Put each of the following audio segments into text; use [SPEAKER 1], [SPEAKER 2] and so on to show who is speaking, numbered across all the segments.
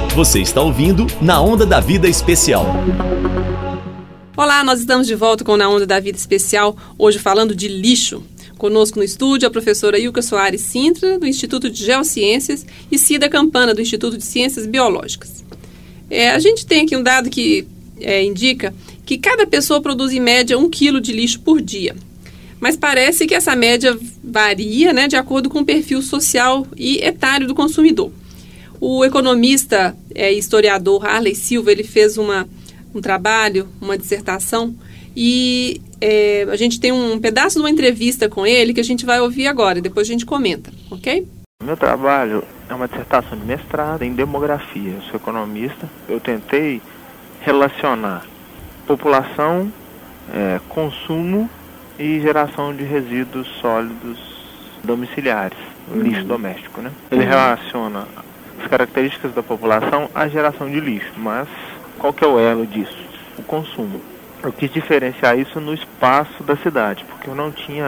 [SPEAKER 1] Você está ouvindo Na Onda da Vida Especial.
[SPEAKER 2] Olá, nós estamos de volta com Na Onda da Vida Especial, hoje falando de lixo. Conosco no estúdio a professora Ilka Soares Sintra, do Instituto de Geociências, e Cida Campana, do Instituto de Ciências Biológicas. A gente tem aqui um dado que indica que cada pessoa produz em média 1 quilo de lixo por dia. Mas parece que essa média varia, de acordo com o perfil social e etário do consumidor. O economista e historiador Harley Silva, ele fez um trabalho, uma dissertação, e a gente tem um pedaço de uma entrevista com ele que a gente vai ouvir agora, depois a gente comenta, ok?
[SPEAKER 3] Meu trabalho é uma dissertação de mestrado em demografia. Eu sou economista. Eu tentei relacionar população, consumo e geração de resíduos sólidos domiciliares, lixo doméstico, Ele relaciona as características da população à geração de lixo, mas qual que é o elo disso? O consumo. Eu quis diferenciar isso no espaço da cidade, porque eu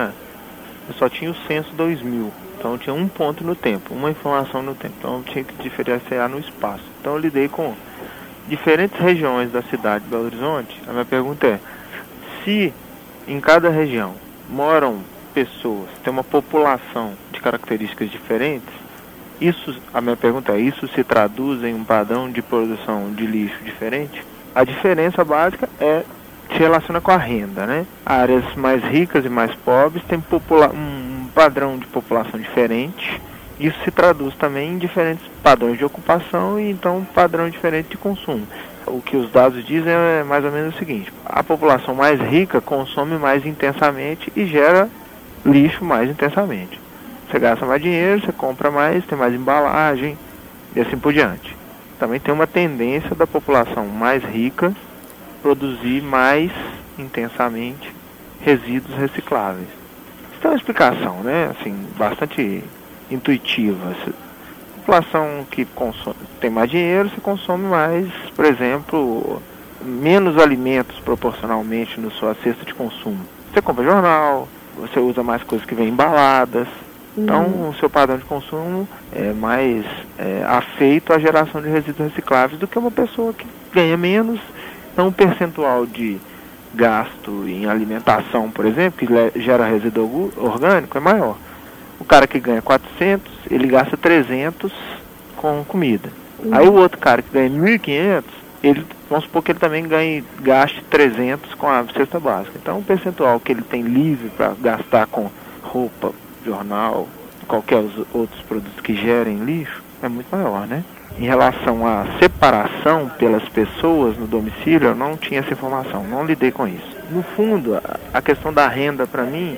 [SPEAKER 3] só tinha o censo 2000, então eu tinha um ponto no tempo, uma informação no tempo, então eu tinha que diferenciar no espaço. Então eu lidei com diferentes regiões da cidade de Belo Horizonte. A minha pergunta é, se em cada região moram pessoas, tem uma população de características diferentes, a minha pergunta é, isso se traduz em um padrão de produção de lixo diferente? A diferença básica se relaciona com a renda, Áreas mais ricas e mais pobres têm um padrão de população diferente. Isso se traduz também em diferentes padrões de ocupação e então um padrão diferente de consumo. O que os dados dizem é mais ou menos o seguinte: a população mais rica consome mais intensamente e gera lixo mais intensamente. Você gasta mais dinheiro, você compra mais, tem mais embalagem e assim por diante. Também tem uma tendência da população mais rica produzir mais intensamente resíduos recicláveis. Isso é uma explicação, assim, bastante intuitiva. A população que tem mais dinheiro, você consome mais, por exemplo, menos alimentos proporcionalmente na sua cesta de consumo. Você compra jornal, você usa mais coisas que vêm embaladas. Então, o seu padrão de consumo é mais afeito à geração de resíduos recicláveis do que uma pessoa que ganha menos. Então, o percentual de gasto em alimentação, por exemplo, que gera resíduo orgânico, é maior. O cara que ganha 400, ele gasta 300 com comida. Aí o outro cara que ganha 1.500, vamos supor que ele também gaste 300 com a cesta básica. Então, o percentual que ele tem livre para gastar com roupa, jornal, qualquer outros produtos que gerem lixo, é muito maior, Em relação à separação pelas pessoas no domicílio, eu não tinha essa informação, não lidei com isso. No fundo, a questão da renda, para mim,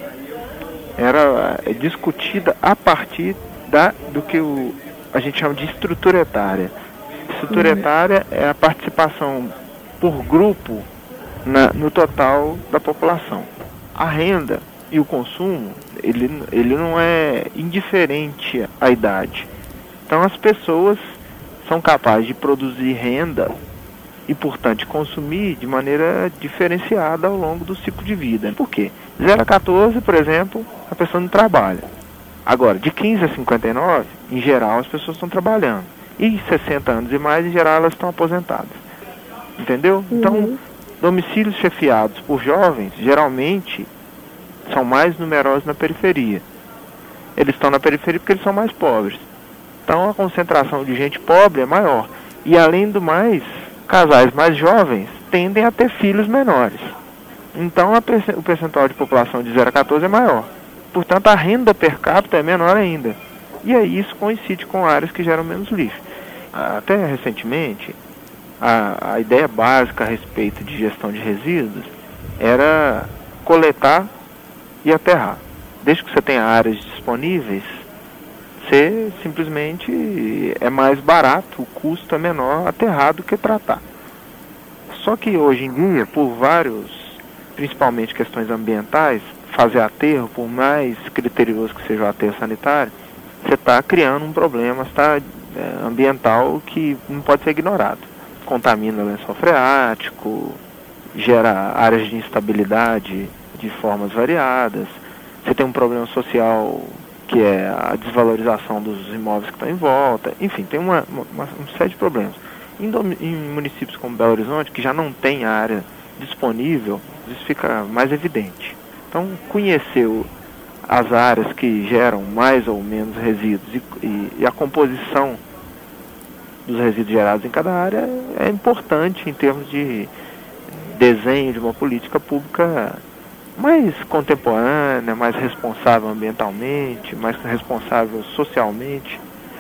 [SPEAKER 3] era discutida a partir do que a gente chama de estrutura etária. Estrutura etária é a participação por grupo no total da população. A renda e o consumo, ele não é indiferente à idade. Então as pessoas são capazes de produzir renda e, portanto, de consumir de maneira diferenciada ao longo do ciclo de vida. Por quê? 0 a 14, por exemplo, a pessoa não trabalha. Agora, de 15 a 59, em geral, as pessoas estão trabalhando. E 60 anos e mais, em geral, elas estão aposentadas. Entendeu? Então, domicílios chefiados por jovens, geralmente, são mais numerosos na periferia. Eles estão na periferia porque eles são mais pobres. Então, a concentração de gente pobre é maior. E, além do mais, casais mais jovens tendem a ter filhos menores. Então, o percentual de população de 0 a 14 é maior. Portanto, a renda per capita é menor ainda. E aí isso coincide com áreas que geram menos lixo. Até recentemente, a ideia básica a respeito de gestão de resíduos era coletar e aterrar. Desde que você tenha áreas disponíveis, você simplesmente é mais barato, o custo é menor aterrar do que tratar. Só que hoje em dia, por principalmente questões ambientais, fazer aterro, por mais criterioso que seja o aterro sanitário, você está criando um problema ambiental que não pode ser ignorado. Contamina o lençol freático, gera áreas de instabilidade de formas variadas. Você tem um problema social que é a desvalorização dos imóveis que estão em volta. Enfim, tem uma série de problemas. Em municípios como Belo Horizonte, que já não tem a área disponível, isso fica mais evidente. Então, conhecer as áreas que geram mais ou menos resíduos e a composição dos resíduos gerados em cada área é importante em termos de desenho de uma política pública mais contemporânea, mais responsável ambientalmente, mais responsável socialmente.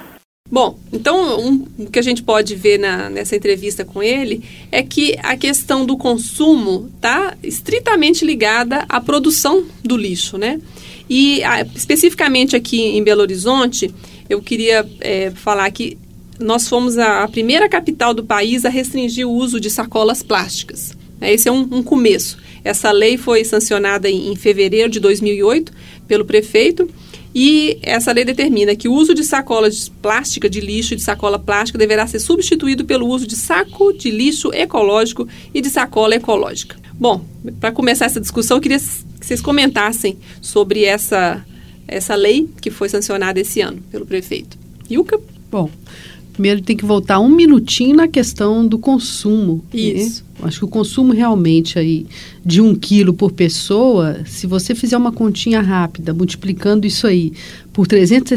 [SPEAKER 2] Bom, então o que a gente pode ver nessa entrevista com ele é que a questão do consumo está estritamente ligada à produção do lixo, né? E especificamente aqui em Belo Horizonte, eu queria falar que nós fomos a primeira capital do país a restringir o uso de sacolas plásticas. Esse é um começo. Essa lei foi sancionada em fevereiro de 2008 pelo prefeito e essa lei determina que o uso de sacola de plástica de lixo e de sacola plástica deverá ser substituído pelo uso de saco de lixo ecológico e de sacola ecológica. Bom, para começar essa discussão, eu queria que vocês comentassem sobre essa lei que foi sancionada esse ano pelo prefeito. Ilka?
[SPEAKER 4] Bom, primeiro tem que voltar um minutinho na questão do consumo.
[SPEAKER 2] Isso.
[SPEAKER 4] Né? Acho que o consumo realmente aí de 1 quilo por pessoa, se você fizer uma continha rápida, multiplicando isso aí por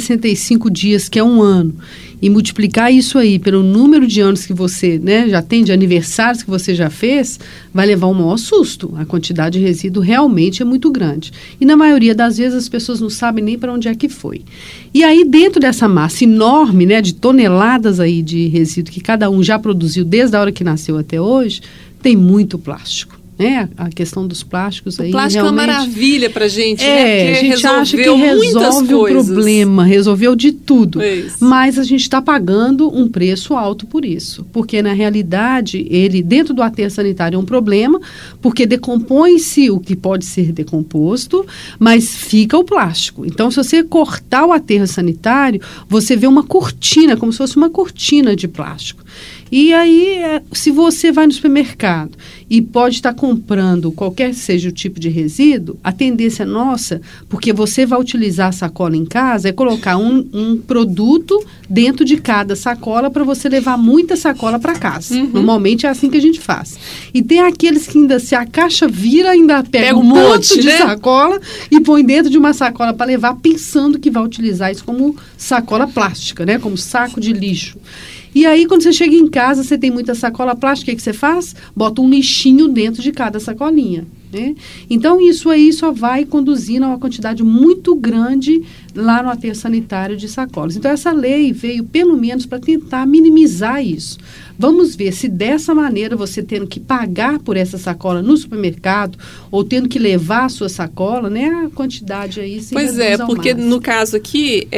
[SPEAKER 4] 365 dias, que é um ano, e multiplicar isso aí pelo número de anos que você, né, já tem, de aniversários que você já fez, vai levar um maior susto. A quantidade de resíduo realmente é muito grande. E na maioria das vezes as pessoas não sabem nem para onde é que foi. E aí dentro dessa massa enorme, né, de toneladas aí de resíduo que cada um já produziu desde a hora que nasceu até hoje, tem muito plástico. Né? A questão dos plásticos aí.
[SPEAKER 2] O plástico
[SPEAKER 4] realmente
[SPEAKER 2] é uma maravilha pra gente, né?
[SPEAKER 4] Porque a gente acha que resolve o problema, resolveu de tudo. Mas a gente está pagando um preço alto por isso. Porque, na realidade, ele, dentro do aterro sanitário, é um problema, porque decompõe-se o que pode ser decomposto, mas fica o plástico. Então, se você cortar o aterro sanitário, você vê uma cortina, como se fosse uma cortina de plástico. E aí, se você vai no supermercado e pode estar comprando qualquer que seja o tipo de resíduo, a tendência nossa, porque você vai utilizar a sacola em casa, é colocar um produto dentro de cada sacola para você levar muita sacola para casa. Uhum. Normalmente é assim que a gente faz. E tem aqueles que ainda, se a caixa vira, ainda pega um monte de sacola e põe dentro de uma sacola para levar, pensando que vai utilizar isso como sacola plástica, né? Como saco de lixo. E aí, quando você chega em casa, você tem muita sacola plástica, o que você faz? Bota um lixinho dentro de cada sacolinha. Né? Então, isso aí só vai conduzindo a uma quantidade muito grande lá no aterro sanitário de sacolas. Então, essa lei veio, pelo menos, para tentar minimizar isso. Vamos ver se dessa maneira, você tendo que pagar por essa sacola no supermercado ou tendo que levar a sua sacola, né, a quantidade aí se reduz ao máximo. Pois é,
[SPEAKER 2] porque no caso aqui,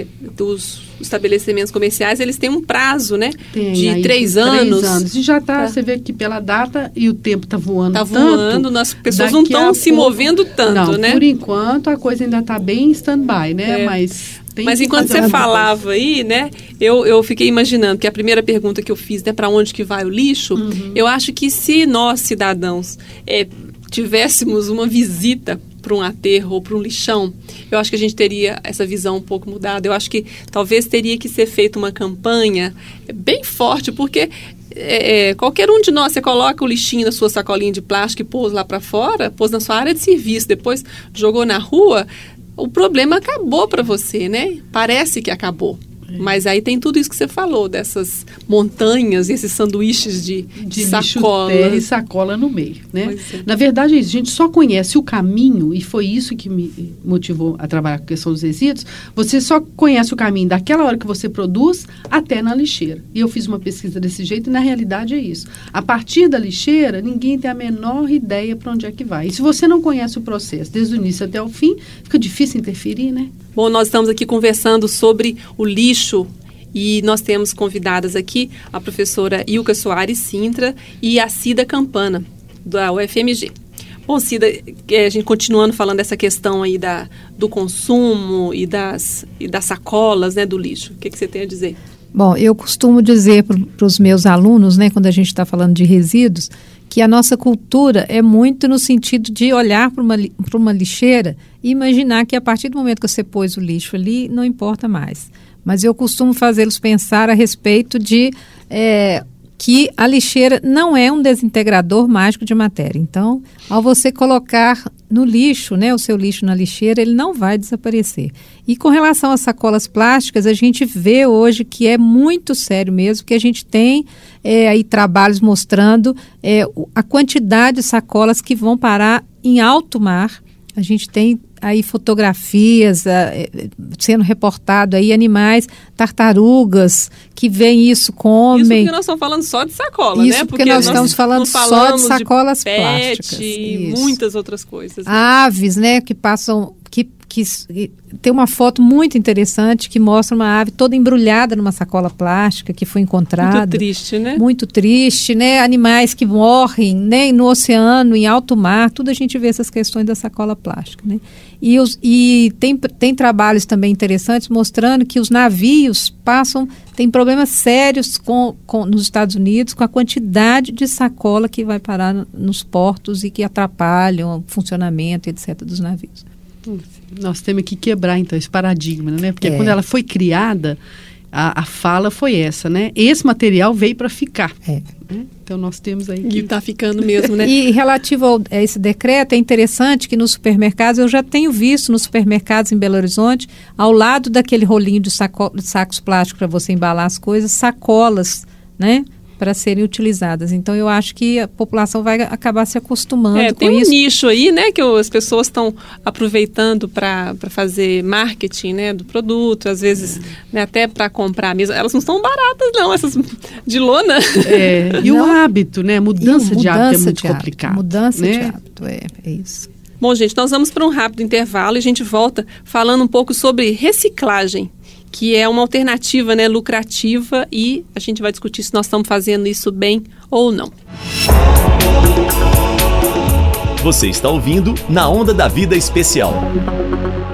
[SPEAKER 2] dos estabelecimentos comerciais, eles têm um prazo, né? De 3 anos.
[SPEAKER 4] 3 anos. E já está, você vê aqui pela data e o tempo está voando tanto.
[SPEAKER 2] Está voando, as pessoas não estão se movendo tanto, né?
[SPEAKER 4] Por enquanto, a coisa ainda está bem em stand-by, né? Mas
[SPEAKER 2] enquanto você falava aí, né, eu fiquei imaginando que a primeira pergunta que eu fiz, né, para onde que vai o lixo, eu acho que se nós, cidadãos, tivéssemos uma visita para um aterro ou para um lixão, eu acho que a gente teria essa visão um pouco mudada. Eu acho que talvez teria que ser feita uma campanha bem forte, porque qualquer um de nós, você coloca o lixinho na sua sacolinha de plástico e pôs lá para fora, pôs na sua área de serviço, depois jogou na rua, o problema acabou para você, né? Parece que acabou. Mas aí tem tudo isso que você falou, dessas montanhas e esses sanduíches de sacola.
[SPEAKER 4] Terra e sacola no meio, né? Na verdade, a gente só conhece o caminho, e foi isso que me motivou a trabalhar com a questão dos resíduos. Você só conhece o caminho daquela hora que você produz até na lixeira. E eu fiz uma pesquisa desse jeito e, na realidade, é isso. A partir da lixeira, ninguém tem a menor ideia para onde é que vai. E se você não conhece o processo desde o início até o fim, fica difícil interferir, né?
[SPEAKER 2] Bom, nós estamos aqui conversando sobre o lixo e nós temos convidadas aqui a professora Ilka Soares Sintra e a Cida Campana, da UFMG. Bom, Cida, a gente continuando falando dessa questão aí do consumo e das sacolas, né, do lixo. O que você tem a dizer?
[SPEAKER 5] Bom, eu costumo dizer para os meus alunos, né, quando a gente está falando de resíduos, que a nossa cultura é muito no sentido de olhar para uma lixeira e imaginar que a partir do momento que você pôs o lixo ali, não importa mais. Mas eu costumo fazê-los pensar a respeito de que a lixeira não é um desintegrador mágico de matéria. Então, ao você colocar no lixo, né, o seu lixo na lixeira, ele não vai desaparecer. E com relação às sacolas plásticas, a gente vê hoje que é muito sério mesmo, que a gente tem aí trabalhos mostrando a quantidade de sacolas que vão parar em alto mar. A gente tem aí fotografias sendo reportado aí, animais, tartarugas que veem isso, comem. Isso
[SPEAKER 2] porque nós estamos falando só de sacola,
[SPEAKER 5] isso
[SPEAKER 2] né?
[SPEAKER 5] Porque nós estamos falando só de sacolas plásticas.
[SPEAKER 2] E muitas outras coisas. Né?
[SPEAKER 5] Aves, né, que passam... Que tem uma foto muito interessante que mostra uma ave toda embrulhada numa sacola plástica que foi encontrada.
[SPEAKER 2] Muito triste, né?
[SPEAKER 5] Muito triste, né? Animais que morrem, né? No oceano, em alto mar, tudo a gente vê essas questões da sacola plástica, né? E tem trabalhos também interessantes mostrando que os navios tem problemas sérios nos Estados Unidos com a quantidade de sacola que vai parar nos portos e que atrapalham o funcionamento, etc., dos navios.
[SPEAKER 4] Nós temos que quebrar, então, esse paradigma, né? Porque quando ela foi criada, a fala foi essa, né? Esse material veio para ficar. Né? Então, nós temos aí...
[SPEAKER 2] E está ficando mesmo, né?
[SPEAKER 5] E relativo a esse decreto, é interessante que nos supermercados, eu já tenho visto nos supermercados em Belo Horizonte, ao lado daquele rolinho de sacos plásticos para você embalar as coisas, sacolas, né? Para serem utilizadas. Então, eu acho que a população vai acabar se acostumando com isso.
[SPEAKER 2] Tem um nicho aí, né, que as pessoas estão aproveitando para fazer marketing, né, do produto, às vezes né, até para comprar mesmo. Elas não estão baratas, não, essas de lona.
[SPEAKER 4] E o hábito, né, mudança de hábito é muito complicado.
[SPEAKER 5] Mudança de hábito, é isso.
[SPEAKER 2] Bom, gente, nós vamos para um rápido intervalo e a gente volta falando um pouco sobre reciclagem, que é uma alternativa, né, lucrativa, e a gente vai discutir se nós estamos fazendo isso bem ou não.
[SPEAKER 1] Você está ouvindo Na Onda da Vida Especial.